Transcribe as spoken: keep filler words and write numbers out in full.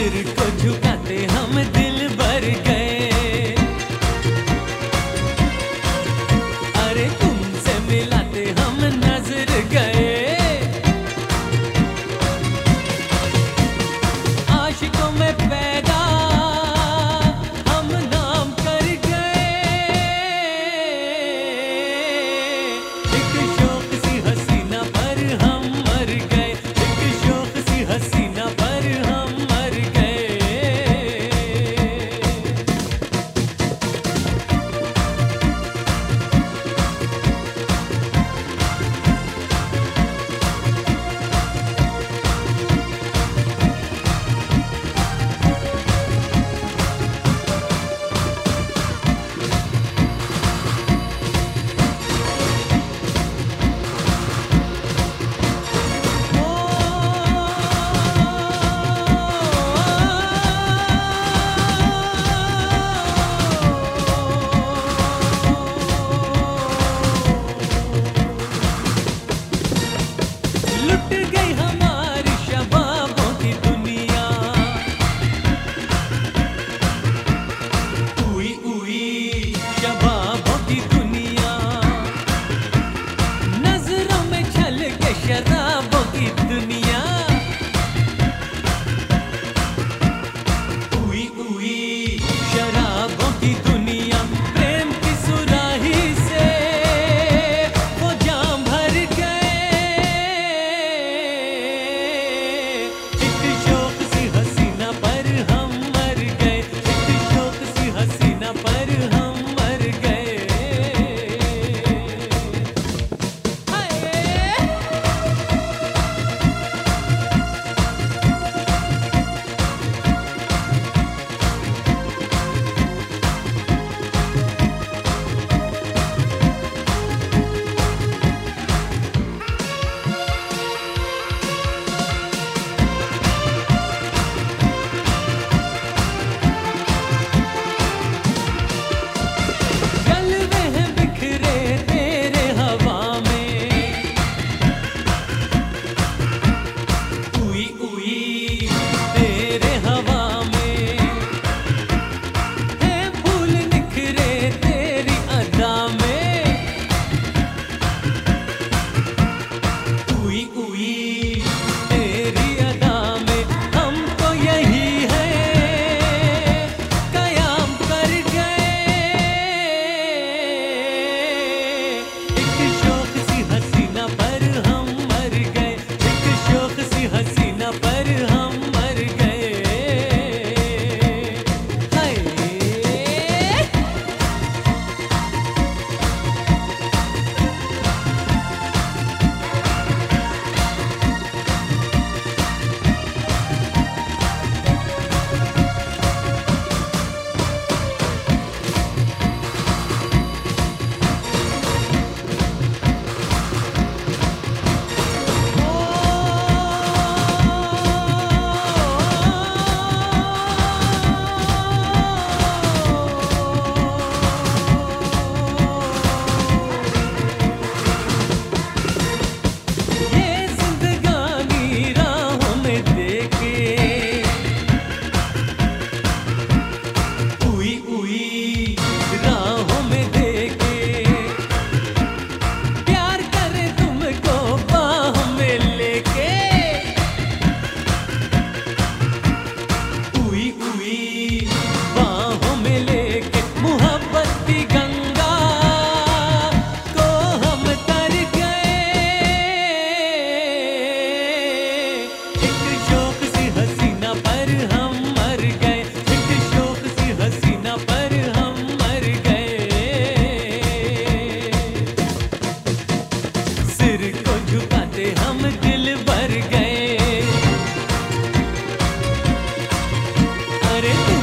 सिर को झुकाते हम दिल भर गए, अरे तुमसे मिलाते हम नजर गए। आशिकों में पैदा हम नाम कर गए, एक शौक सी हसीना पर हम मर गए, एक शौक सी हसीना पर हम मर गए। लुट गई हमारी शबाबों की दुनिया, उई उई शबाबों की दुनिया, नजरों में छल के शराबों की दुनिया, उई उई शराबों की दुनिया। प्रेम की सुराही से वो जाम भर गए, एक शौक सी हसीना पर हम मर गए, एक शौक सी हसीना पर हम मर गए। हाय जलवे हैं बिखरे तेरे हवा में, उई उई तेरे हवा में, है फूल निखरे तेरी अदा में, उई उई तेरी अदा में। हम तो यही है कयाम कर गए, एक शौक सी हसीना पर हम मर गए, एक शौक सी हसीना पर हम मर गए। हाय ये जिंदगानी राहों में देके, उई उई राहों में देके, प्यार करे तुमको बाहों में लेके, उई उई बाहों में लेके, मोहब्बत की गंगा को हम तर गए, एक शौक सी हसीना पर हम मर गए, एक शौक सी हसीना पर हम मर गए। सिर को झुकाते हम दिल भर गए, अरे